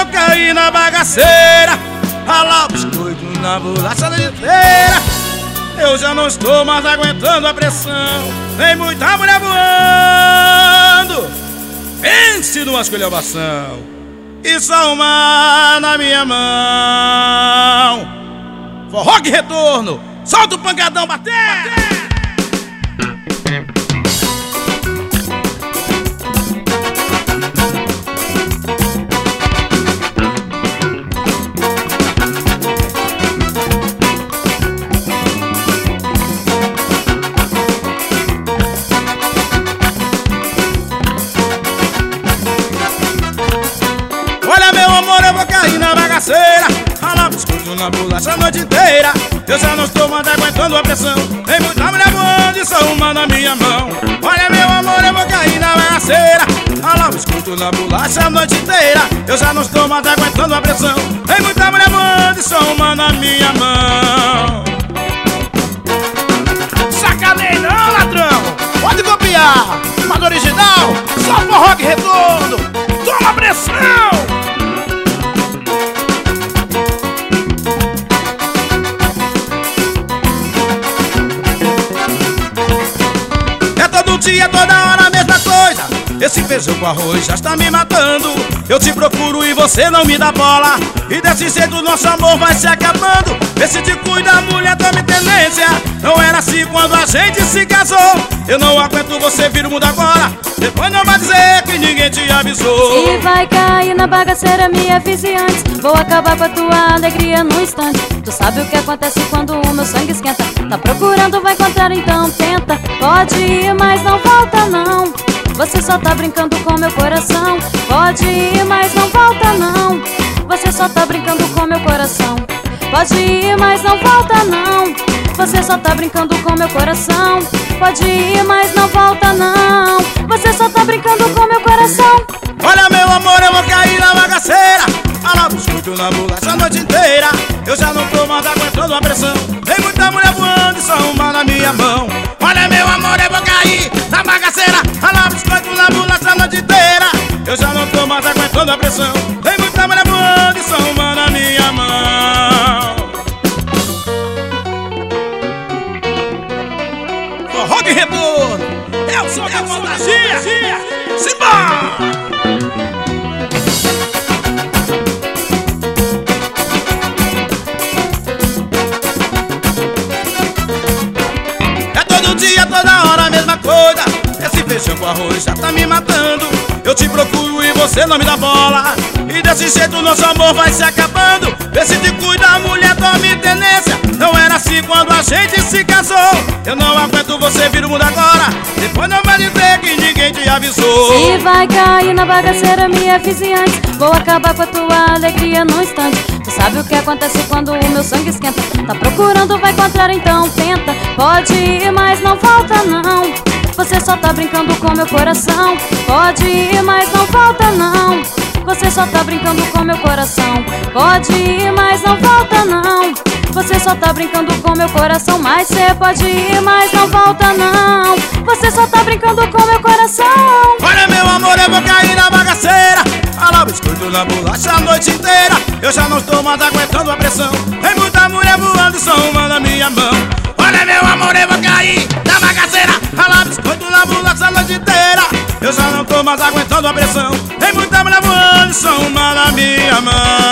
vou cair na bagaceira, ralar o biscoito na bolacha inteira. Eu já não estou mais aguentando a pressão, tem muita mulher voando. Pense numa esculhambação e só uma na minha mão. Forró de retorno, solta o pancadão, bater! Olha meu amor, eu vou cair na bagaceira, ralar biscoito na bolacha a noite inteira. Eu já não estou mais aguentando a pressão, tem muita mulher voando e só uma na minha mão. Olha meu amor, eu vou cair na bagaceira, ralar biscoito na bolacha a noite inteira. Eu já não estou mais aguentando a pressão, tem muita mulher voando e só uma na minha mão. Sacanei não, ladrão, pode copiar, mas original, só forró de retorno, toma pressão! Dia, toda hora a mesma coisa, esse feijão com arroz já está me matando. Eu te procuro e você não me dá bola, e desse jeito nosso amor vai se acabando. Vê se te cuida, mulher, tome tenência. Não era assim quando a gente se casou. Eu não aguento você vir o mundo agora, depois não vai dizer que ninguém te avisou. Se vai cair na bagaceira, me avise antes, vou acabar com a tua alegria num instante. Tu sabe o que acontece quando o meu sangue esquenta. Tá procurando, vai encontrar, então tenta. Pode ir, mas não volta não, você só tá brincando com meu coração. Pode ir, mas não volta não, você só tá brincando com meu coração. Pode ir, mas não volta não, você só tá brincando com meu coração. Pode ir, mas não volta não, você só tá brincando com meu coração. Olha meu amor, eu vou cair na bagaceira, ralar biscoito na bolacha a noite inteira. Eu já não tô mais aguentando a pressão, tem muita mulher voando e só uma na minha mão. Olha meu amor, eu vou cair na bagaceira, ralar biscoito na bolacha a noite inteira. Eu já não tô mais aguentando a pressão, tem muita mulher voando e só uma na minha mão. Forró de retorno, eu sou da fantasia, Simba! Todo dia, toda hora a mesma coisa, esse feijão com arroz já tá me matando. Eu te procuro e você não me dá bola, e desse jeito nosso amor vai se acabando. Vê se te cuida, mulher, tome tenência. Não era assim quando a gente se casou. Eu não aguento você vir o mundo agora, depois não vai dizer que ninguém te avisou. Se vai cair na bagaceira, me avise antes, vou acabar com a tua alegria num instante. Tu sabe o que acontece quando o meu sangue esquenta. Tá procurando, vai encontrar, então tenta. Pode ir, mas não volta não, você só tá brincando com meu coração. Pode ir, mas não volta não, você só tá brincando com meu coração. Pode ir, mas não volta não, você só tá brincando com meu coração. Mas cê pode ir, mas não volta não, você só tá brincando com meu coração. Olha meu amor, eu vou cair na bagaceira, ralar biscoito na bolacha a noite inteira. Eu já não estou mais aguentando a pressão, tem muita mulher voando e só uma na minha mão. Olha meu amor, eu vou cair na bagaceira, ralar biscoito na bolacha a noite inteira. Eu já não tô mais aguentando a pressão, tem muita mulher voando e só uma na minha mão.